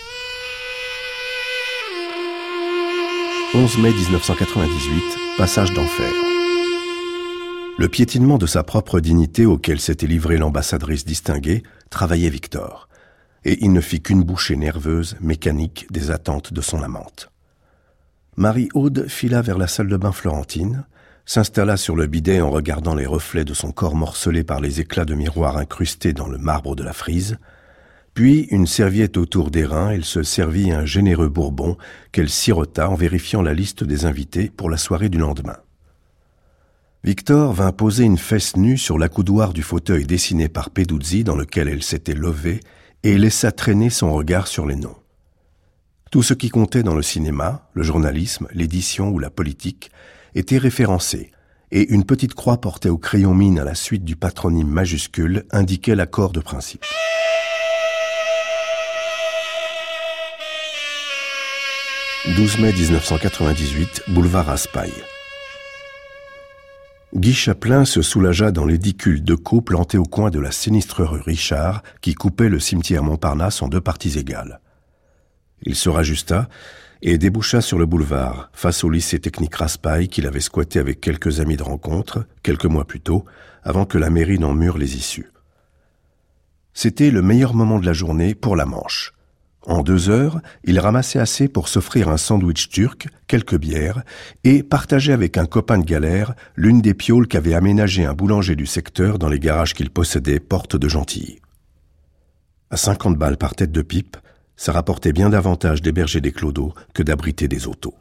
11 mai 1998, passage d'enfer. Le piétinement de sa propre dignité auquel s'était livrée l'ambassadrice distinguée travaillait Victor, et il ne fit qu'une bouchée nerveuse, mécanique, des attentes de son amante. Marie-Aude fila vers la salle de bain florentine, s'installa sur le bidet en regardant les reflets de son corps morcelé par les éclats de miroir incrustés dans le marbre de la frise. Puis, une serviette autour des reins, elle se servit un généreux bourbon qu'elle sirota en vérifiant la liste des invités pour la soirée du lendemain. Victor vint poser une fesse nue sur l'accoudoir du fauteuil dessiné par Peduzzi dans lequel elle s'était levée et laissa traîner son regard sur les noms. Tout ce qui comptait dans le cinéma, le journalisme, l'édition ou la politique était référencé, et une petite croix portée au crayon mine à la suite du patronyme majuscule indiquait l'accord de principe. « 12 mai 1998, boulevard Raspail. » Guy Chaplin se soulagea dans l'édicule de Decaux planté au coin de la sinistre rue Richard qui coupait le cimetière Montparnasse en deux parties égales. Il se rajusta et déboucha sur le boulevard, face au lycée technique Raspail qu'il avait squatté avec quelques amis de rencontre, quelques mois plus tôt, avant que la mairie n'en mûre les issues. C'était le meilleur moment de la journée pour la Manche. En 2 heures, il ramassait assez pour s'offrir un sandwich turc, quelques bières, et partager avec un copain de galère l'une des pioles qu'avait aménagé un boulanger du secteur dans les garages qu'il possédait, porte de Gentilly. À 50 balles par tête de pipe, ça rapportait bien davantage d'héberger des clodos que d'abriter des autos.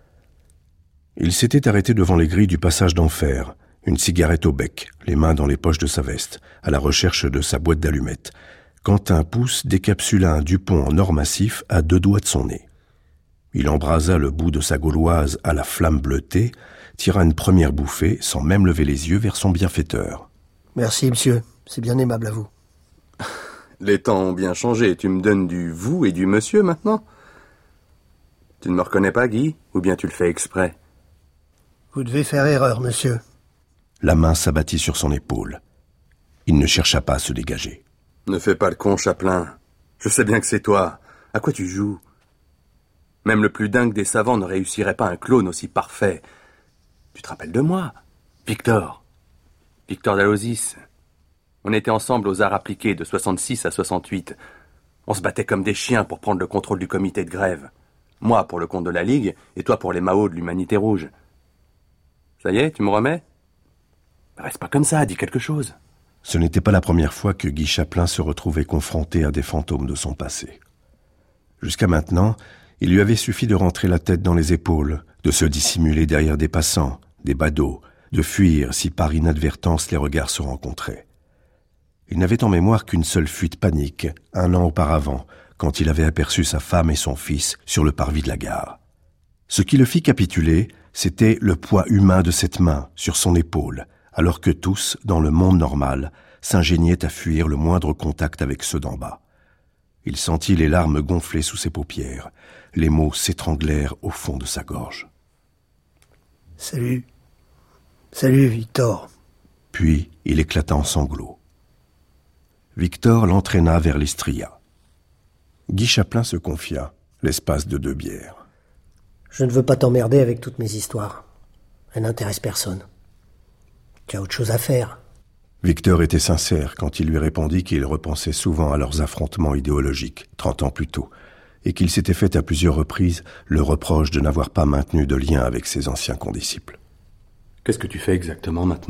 Il s'était arrêté devant les grilles du passage d'enfer, une cigarette au bec, les mains dans les poches de sa veste, à la recherche de sa boîte d'allumettes, quand un pouce décapsula un Dupont en or massif à 2 doigts de son nez. Il embrasa le bout de sa gauloise à la flamme bleutée, tira une première bouffée, sans même lever les yeux vers son bienfaiteur. « Merci, monsieur. C'est bien aimable à vous. » Les temps ont bien changé. Tu me donnes du « vous » et du « monsieur » maintenant ? Tu ne me reconnais pas, Guy ? Ou bien tu le fais exprès ? Vous devez faire erreur, monsieur. La main s'abattit sur son épaule. Il ne chercha pas à se dégager. Ne fais pas le con, Chaplin. Je sais bien que c'est toi. À quoi tu joues ? Même le plus dingue des savants ne réussirait pas un clone aussi parfait. Tu te rappelles de moi ? Victor Dallosis. On était ensemble aux arts appliqués de 66 à 68. On se battait comme des chiens pour prendre le contrôle du comité de grève. Moi pour le compte de la Ligue, et toi pour les Mao de l'Humanité Rouge. Ça y est, tu me remets ? Reste pas comme ça, dis quelque chose. Ce n'était pas la première fois que Guy Chaplin se retrouvait confronté à des fantômes de son passé. Jusqu'à maintenant, il lui avait suffi de rentrer la tête dans les épaules, de se dissimuler derrière des passants, des badauds, de fuir si par inadvertance les regards se rencontraient. Il n'avait en mémoire qu'une seule fuite panique, 1 an auparavant, quand il avait aperçu sa femme et son fils sur le parvis de la gare. Ce qui le fit capituler, c'était le poids humain de cette main sur son épaule, alors que tous, dans le monde normal, s'ingéniaient à fuir le moindre contact avec ceux d'en bas. Il sentit les larmes gonfler sous ses paupières. Les mots s'étranglèrent au fond de sa gorge. « Salut, Victor. » Puis il éclata en sanglots. Victor l'entraîna vers l'Istria. Guy Chaplin se confia, l'espace de 2 bières. « Je ne veux pas t'emmerder avec toutes mes histoires. Elles n'intéressent personne. Tu as autre chose à faire. » Victor était sincère quand il lui répondit qu'il repensait souvent à leurs affrontements idéologiques, 30 ans plus tôt, et qu'il s'était fait à plusieurs reprises le reproche de n'avoir pas maintenu de lien avec ses anciens condisciples. Qu'est-ce que tu fais exactement maintenant ?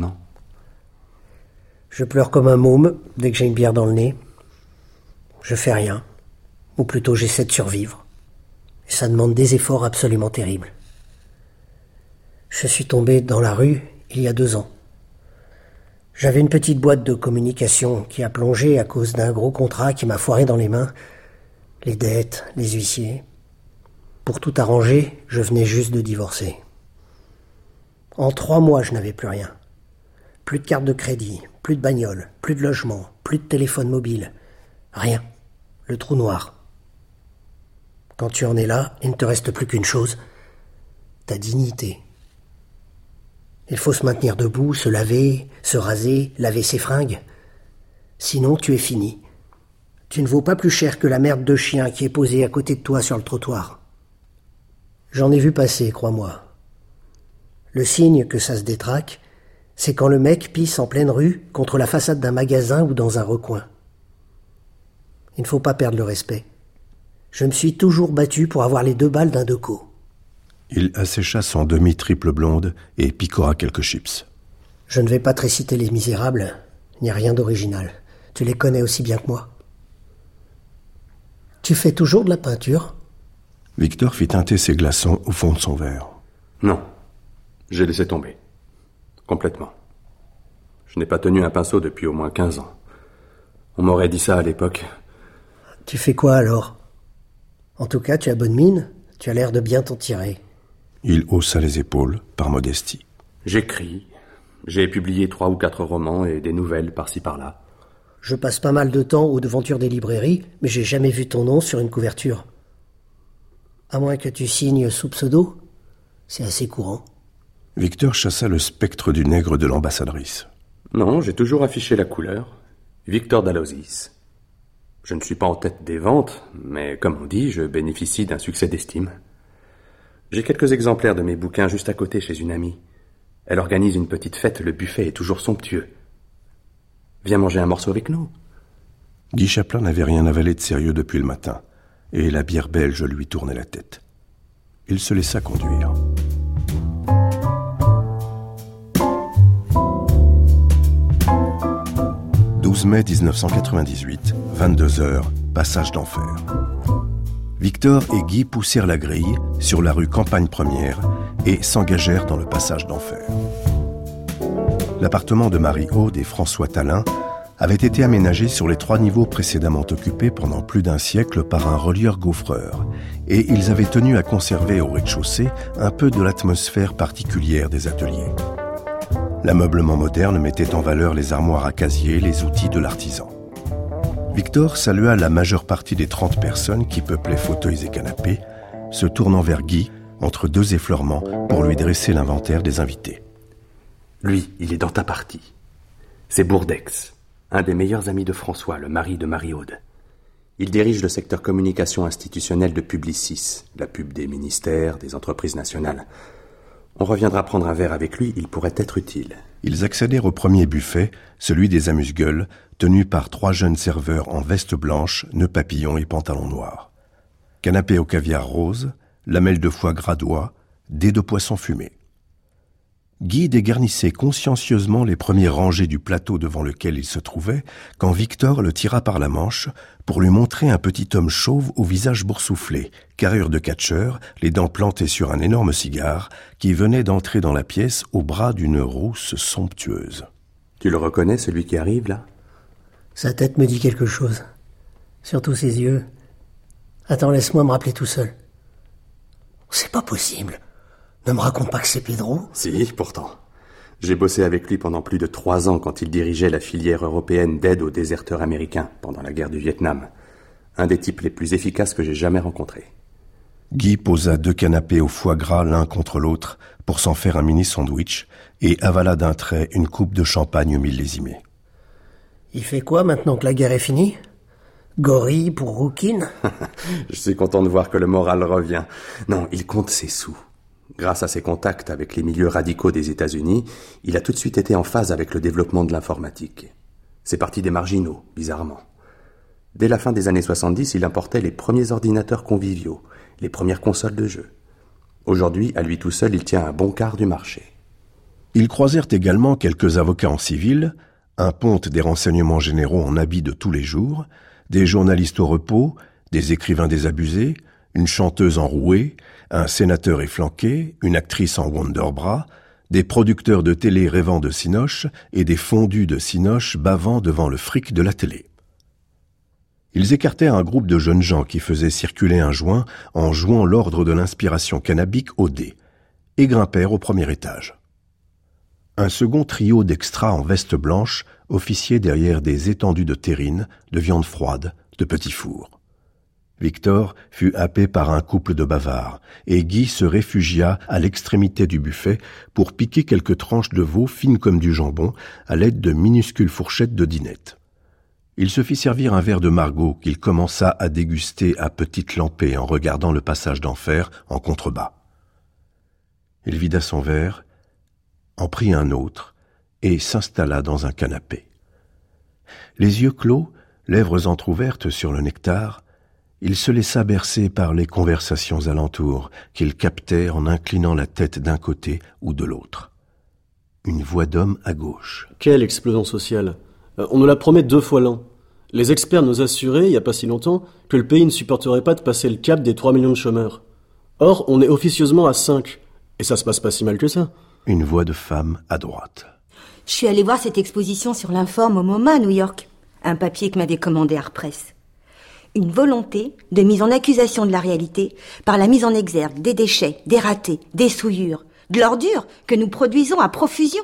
Je pleure comme un môme dès que j'ai une bière dans le nez. Je fais rien. Ou plutôt j'essaie de survivre. Et ça demande des efforts absolument terribles. Je suis tombé dans la rue il y a 2 ans. J'avais une petite boîte de communication qui a plongé à cause d'un gros contrat qui m'a foiré dans les mains. Les dettes, les huissiers. Pour tout arranger, je venais juste de divorcer. En 3 mois, je n'avais plus rien. Plus de carte de crédit, plus de bagnole, plus de logement, plus de téléphone mobile. Rien. Le trou noir. Quand tu en es là, il ne te reste plus qu'une chose. Ta dignité. Il faut se maintenir debout, se laver, se raser, laver ses fringues. Sinon, tu es fini. Tu ne vaux pas plus cher que la merde de chien qui est posée à côté de toi sur le trottoir. J'en ai vu passer, crois-moi. Le signe que ça se détraque, c'est quand le mec pisse en pleine rue contre la façade d'un magasin ou dans un recoin. Il ne faut pas perdre le respect. Je me suis toujours battu pour avoir les 2 balles d'un deco. Il assécha son demi-triple blonde et picora quelques chips. Je ne vais pas te réciter Les Misérables, il n'y a rien d'original. Tu les connais aussi bien que moi. Tu fais toujours de la peinture ? Victor fit teinter ses glaçons au fond de son verre. Non, j'ai laissé tomber. Complètement. Je n'ai pas tenu un pinceau depuis au moins 15 ans. On m'aurait dit ça à l'époque. Tu fais quoi alors ? En tout cas, tu as bonne mine, tu as l'air de bien t'en tirer. Il haussa les épaules, par modestie. J'écris. J'ai publié 3 ou 4 romans et des nouvelles par-ci par-là. Je passe pas mal de temps aux devantures des librairies, mais j'ai jamais vu ton nom sur une couverture. À moins que tu signes sous pseudo, c'est assez courant. Victor chassa le spectre du nègre de l'ambassadrice. Non, j'ai toujours affiché la couleur. Victor Dalhousie. Je ne suis pas en tête des ventes, mais comme on dit, je bénéficie d'un succès d'estime. J'ai quelques exemplaires de mes bouquins juste à côté chez une amie. Elle organise une petite fête, le buffet est toujours somptueux. Viens manger un morceau avec nous. Guy Chaplin n'avait rien avalé de sérieux depuis le matin, et la bière belge lui tournait la tête. Il se laissa conduire. « 12 mai 1998, 22h, passage d'enfer. Victor et Guy poussèrent la grille sur la rue Campagne Première et s'engagèrent dans le passage d'enfer. L'appartement de Marie-Aude et François Tallin avait été aménagé sur les 3 niveaux précédemment occupés pendant plus d'1 siècle par un relieur gaufreur, et ils avaient tenu à conserver au rez-de-chaussée un peu de l'atmosphère particulière des ateliers. L'ameublement moderne mettait en valeur les armoires à casier, les outils de l'artisan. Victor salua la majeure partie des 30 personnes qui peuplaient fauteuils et canapés, se tournant vers Guy entre 2 effleurements pour lui dresser l'inventaire des invités. Lui, il est dans ta partie. C'est Bourdex, un des meilleurs amis de François, le mari de Marie-Aude. Il dirige le secteur communication institutionnelle de Publicis, la pub des ministères, des entreprises nationales. On reviendra prendre un verre avec lui, il pourrait être utile. Ils accédèrent au premier buffet, celui des amuse-gueules, tenu par 3 jeunes serveurs en veste blanche, nœud papillon et pantalon noir. Canapé au caviar rose, lamelles de foie gras d'oie, dés de poisson fumé. Guy dégarnissait consciencieusement les premières rangées du plateau devant lequel il se trouvait, quand Victor le tira par la manche pour lui montrer un petit homme chauve au visage boursouflé, carrure de catcheur, les dents plantées sur un énorme cigare, qui venait d'entrer dans la pièce au bras d'une rousse somptueuse. Tu le reconnais, celui qui arrive, là ? Sa tête me dit quelque chose. Surtout ses yeux. Attends, laisse-moi me rappeler tout seul. C'est pas possible. Ne me raconte pas que c'est Pedro. Si, pourtant. J'ai bossé avec lui pendant plus de 3 ans quand il dirigeait la filière européenne d'aide aux déserteurs américains pendant la guerre du Vietnam. Un des types les plus efficaces que j'ai jamais rencontrés. Guy posa 2 canapés au foie gras l'un contre l'autre pour s'en faire un mini sandwich et avala d'un trait une coupe de champagne millésimée. Il fait quoi maintenant que la guerre est finie ? Gorille pour rouquine ? Je suis content de voir que le moral revient. Non, il compte ses sous. Grâce à ses contacts avec les milieux radicaux des États-Unis, il a tout de suite été en phase avec le développement de l'informatique. C'est parti des marginaux, bizarrement. Dès la fin des années 70, il importait les premiers ordinateurs conviviaux, les premières consoles de jeux. Aujourd'hui, à lui tout seul, il tient un bon quart du marché. Ils croisèrent également quelques avocats en civil, un ponte des renseignements généraux en habits de tous les jours, des journalistes au repos, Des écrivains désabusés, une chanteuse enrouée, un sénateur efflanqué, une actrice en Wonderbra, des producteurs de télé rêvant de cinoche et des fondus de cinoche bavant devant le fric de la télé. Ils écartaient un groupe de jeunes gens qui faisaient circuler un joint en jouant l'ordre de l'inspiration cannabique au dé, et grimpèrent au premier étage. Un second trio d'extras en veste blanche officiait derrière des étendues de terrine, de viande froide, de petits fours. Victor fut happé par un couple de bavards, et Guy se réfugia à l'extrémité du buffet pour piquer quelques tranches de veau fines comme du jambon à l'aide de minuscules fourchettes de dinette. Il se fit servir un verre de Margaux qu'il commença à déguster à petites lampées en regardant le passage d'enfer en contrebas. Il vida son verre, en prit un autre et s'installa dans un canapé. Les yeux clos, lèvres entr'ouvertes sur le nectar, il se laissa bercer par les conversations alentour qu'il captait en inclinant la tête d'un côté ou de l'autre. Une voix d'homme à gauche. Quelle explosion sociale! On nous la promet 2 fois l'an. Les experts nous assuraient, il n'y a pas si longtemps, que le pays ne supporterait pas de passer le cap des 3 millions de chômeurs. Or, on est officieusement à 5. Et ça se passe pas si mal que ça. Une voix de femme à droite. Je suis allée voir cette exposition sur l'Informe au MoMA à New York. Un papier que m'avait commandé Art Press. Une volonté de mise en accusation de la réalité par la mise en exergue des déchets, des ratés, des souillures, de l'ordure que nous produisons à profusion.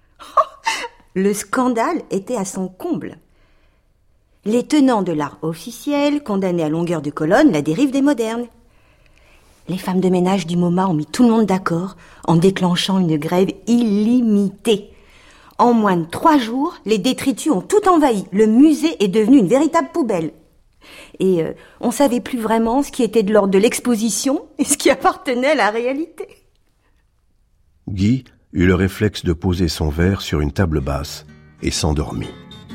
Le scandale était à son comble. Les tenants de l'art officiel condamnaient à longueur de colonne la dérive des modernes. Les femmes de ménage du MoMA ont mis tout le monde d'accord en déclenchant une grève illimitée. En moins de 3 jours, les détritus ont tout envahi. Le musée est devenu une véritable poubelle. Et on savait plus vraiment ce qui était de l'ordre de l'exposition et ce qui appartenait à la réalité. Guy eut le réflexe de poser son verre sur une table basse et s'endormit.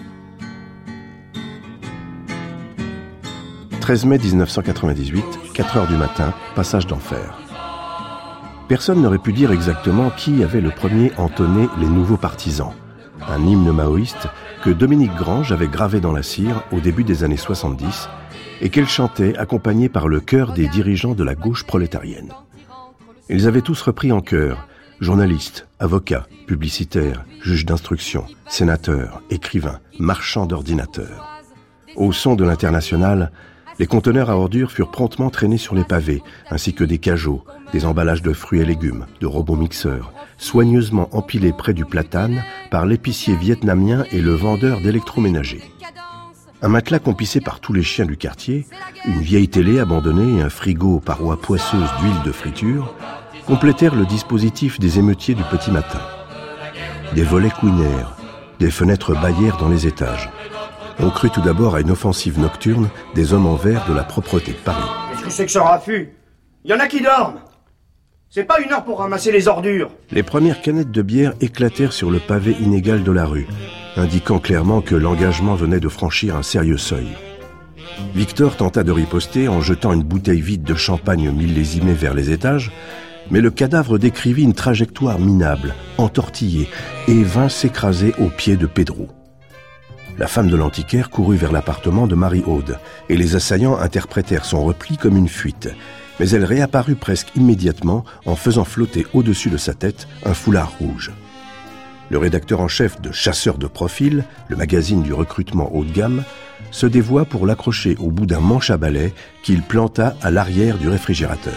13 mai 1998, 4 heures du matin, passage d'enfer. Personne n'aurait pu dire exactement qui avait le premier entonné Les Nouveaux Partisans, un hymne maoïste que Dominique Grange avait gravé dans la cire au début des années 70 et qu'elle chantait accompagnée par le chœur des dirigeants de la gauche prolétarienne. Ils avaient tous repris en chœur, journalistes, avocats, publicitaires, juges d'instruction, sénateurs, écrivains, marchands d'ordinateurs. Au son de l'Internationale, les conteneurs à ordures furent promptement traînés sur les pavés, ainsi que des cajots, des emballages de fruits et légumes, de robots mixeurs, soigneusement empilés près du platane par l'épicier vietnamien et le vendeur d'électroménager. Un matelas compissé par tous les chiens du quartier, une vieille télé abandonnée et un frigo aux parois poisseuses d'huile de friture complétèrent le dispositif des émeutiers du petit matin. Des volets couinèrent, des fenêtres bâillèrent dans les étages. On crut tout d'abord à une offensive nocturne des hommes en vert de la propreté de Paris. Qu'est-ce que c'est que ce raffut? Il y en a qui dorment. C'est pas une heure pour ramasser les ordures. Les premières canettes de bière éclatèrent sur le pavé inégal de la rue, indiquant clairement que l'engagement venait de franchir un sérieux seuil. Victor tenta de riposter en jetant une bouteille vide de champagne millésimée vers les étages, mais le cadavre décrivit une trajectoire minable, entortillée, et vint s'écraser aux pieds de Pedro. La femme de l'antiquaire courut vers l'appartement de Marie-Aude, et les assaillants interprétèrent son repli comme une fuite, mais elle réapparut presque immédiatement en faisant flotter au-dessus de sa tête un foulard rouge. Le rédacteur en chef de Chasseurs de profil, le magazine du recrutement haut de gamme, se dévoua pour l'accrocher au bout d'un manche à balai qu'il planta à l'arrière du réfrigérateur.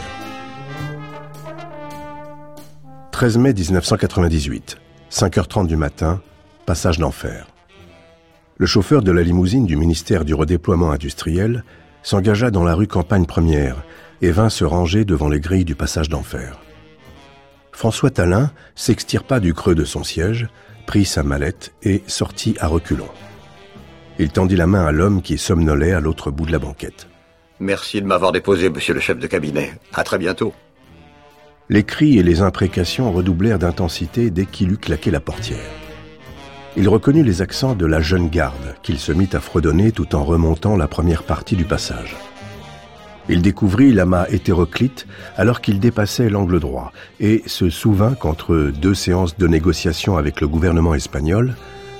13 mai 1998, 5h30 du matin, passage d'enfer. Le chauffeur de la limousine du ministère du redéploiement industriel s'engagea dans la rue Campagne Première et vint se ranger devant les grilles du passage d'enfer. François Tallin s'extirpa du creux de son siège, prit sa mallette et sortit à reculons. Il tendit la main à l'homme qui somnolait à l'autre bout de la banquette. « Merci de m'avoir déposé, monsieur le chef de cabinet. À très bientôt. » Les cris et les imprécations redoublèrent d'intensité dès qu'il eut claqué la portière. Il reconnut les accents de la jeune garde qu'il se mit à fredonner tout en remontant la première partie du passage. Il découvrit l'amas hétéroclite alors qu'il dépassait l'angle droit et se souvint qu'entre 2 séances de négociation avec le gouvernement espagnol,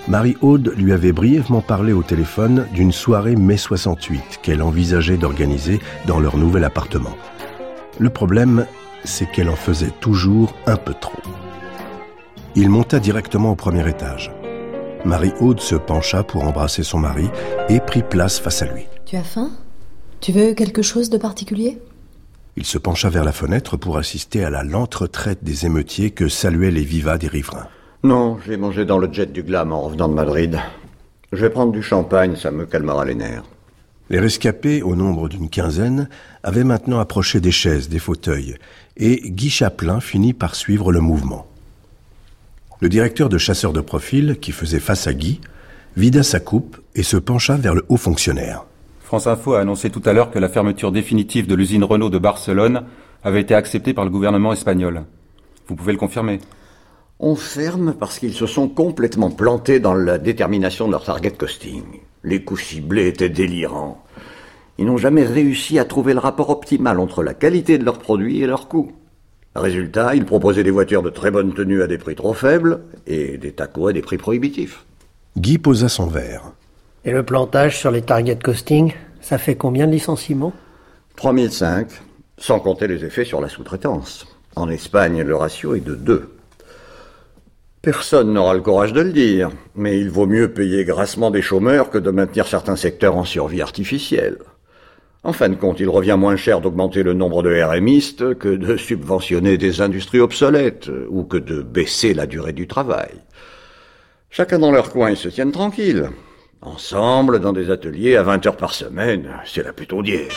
Marie-Aude lui avait brièvement parlé au téléphone d'une soirée mai 68 qu'elle envisageait d'organiser dans leur nouvel appartement. Le problème, c'est qu'elle en faisait toujours un peu trop. Il monta directement au premier étage. Marie-Aude se pencha pour embrasser son mari et prit place face à lui. Tu as faim ? Tu veux quelque chose de particulier ? Il se pencha vers la fenêtre pour assister à la lente retraite des émeutiers que saluaient les vivas des riverains. Non, j'ai mangé dans le jet du Glam en revenant de Madrid. Je vais prendre du champagne, ça me calmera les nerfs. Les rescapés, au nombre d'une quinzaine, avaient maintenant approché des chaises, des fauteuils, et Guy Chaplin finit par suivre le mouvement. Le directeur de chasseurs de profil, qui faisait face à Guy, vida sa coupe et se pencha vers le haut fonctionnaire. France Info a annoncé tout à l'heure que la fermeture définitive de l'usine Renault de Barcelone avait été acceptée par le gouvernement espagnol. Vous pouvez le confirmer ? On ferme parce qu'ils se sont complètement plantés dans la détermination de leur target costing. Les coûts ciblés étaient délirants. Ils n'ont jamais réussi à trouver le rapport optimal entre la qualité de leurs produits et leurs coûts. Résultat, ils proposaient des voitures de très bonne tenue à des prix trop faibles et des tacos à des prix prohibitifs. Guy posa son verre. Et le plantage sur les target costing, ça fait combien de licenciements ? 3005, sans compter les effets sur la sous-traitance. En Espagne, le ratio est de 2. Personne n'aura le courage de le dire, mais il vaut mieux payer grassement des chômeurs que de maintenir certains secteurs en survie artificielle. En fin de compte, il revient moins cher d'augmenter le nombre de RMistes que de subventionner des industries obsolètes ou que de baisser la durée du travail. Chacun dans leur coin, ils se tiennent tranquilles. Ensemble, dans des ateliers à 20 heures par semaine, c'est la pétaudière.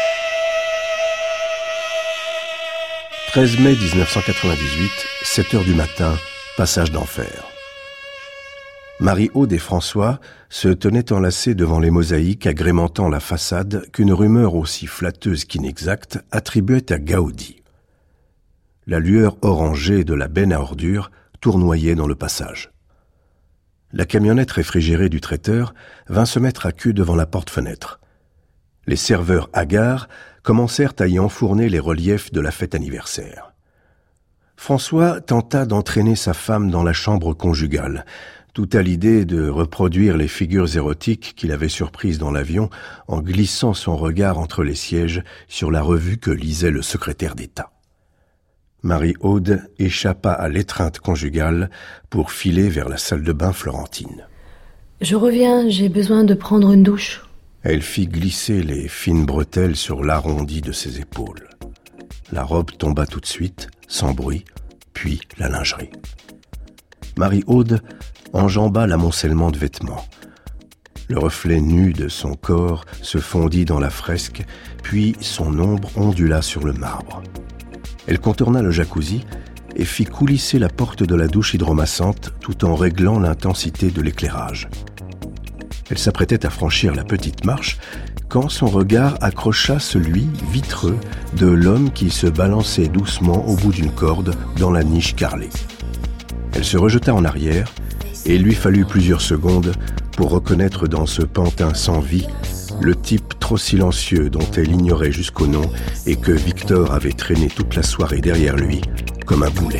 13 mai 1998, 7 heures du matin, passage d'enfer. Marie-Aude et François se tenaient enlacés devant les mosaïques agrémentant la façade qu'une rumeur aussi flatteuse qu'inexacte attribuait à Gaudi. La lueur orangée de la benne à ordures tournoyait dans le passage. La camionnette réfrigérée du traiteur vint se mettre à cul devant la porte-fenêtre. Les serveurs hagards commencèrent à y enfourner les reliefs de la fête anniversaire. François tenta d'entraîner sa femme dans la chambre conjugale, tout à l'idée de reproduire les figures érotiques qu'il avait surprises dans l'avion en glissant son regard entre les sièges sur la revue que lisait le secrétaire d'État. Marie-Aude échappa à l'étreinte conjugale pour filer vers la salle de bain florentine. « Je reviens, j'ai besoin de prendre une douche. » Elle fit glisser les fines bretelles sur l'arrondi de ses épaules. La robe tomba tout de suite, sans bruit, puis la lingerie. Marie-Aude enjamba l'amoncellement de vêtements. Le reflet nu de son corps se fondit dans la fresque, puis son ombre ondula sur le marbre. Elle contourna le jacuzzi et fit coulisser la porte de la douche hydromassante tout en réglant l'intensité de l'éclairage. Elle s'apprêtait à franchir la petite marche quand son regard accrocha celui, vitreux, de l'homme qui se balançait doucement au bout d'une corde dans la niche carrelée. Elle se rejeta en arrière et il lui fallut plusieurs secondes pour reconnaître dans ce pantin sans vie le type trop silencieux dont elle ignorait jusqu'au nom et que Victor avait traîné toute la soirée derrière lui comme un boulet.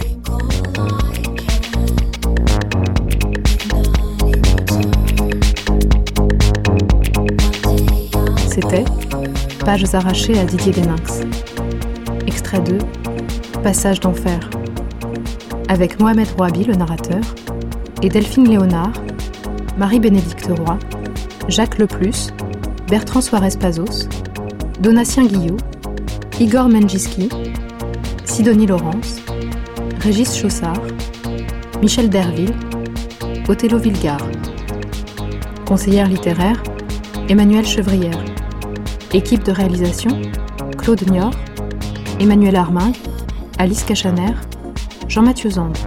C'était Pages arrachées à Didier Deninx. Extrait 2, Passage d'enfer. Avec Mohamed Rouabi, le narrateur, et Delphine Léonard, Marie-Bénédicte Roy, Jacques Leplus, Bertrand Suarez-Pazos, Donatien Guillot, Igor Menjiski, Sidonie Laurence, Régis Chaussard, Michel Derville, Othello Villegard. Conseillère littéraire, Emmanuelle Chevrière. Équipe de réalisation, Claude Niort, Emmanuel Armin, Alice Cachaner, Jean-Mathieu Zande.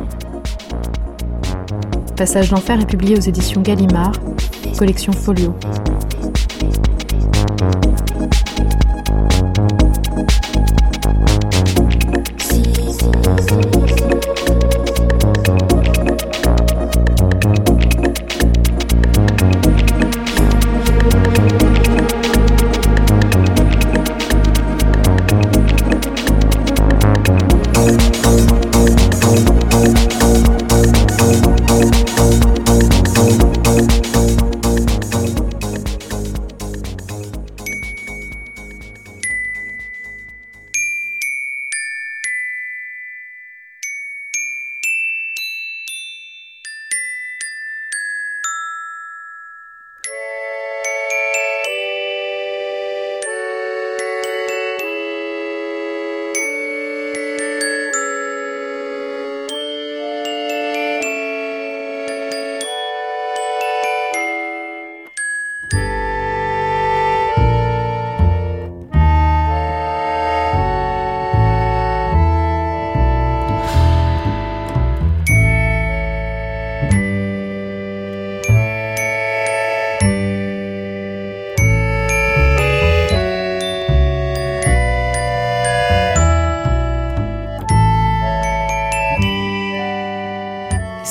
Passage d'enfer est publié aux éditions Gallimard, collection Folio.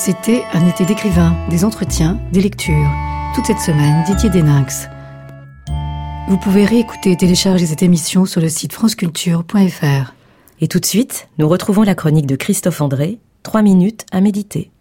C'était un été d'écrivains, des entretiens, des lectures. Toute cette semaine, Didier Deninx. Vous pouvez réécouter et télécharger cette émission sur le site franceculture.fr. Et tout de suite, nous retrouvons la chronique de Christophe André, 3 minutes à méditer.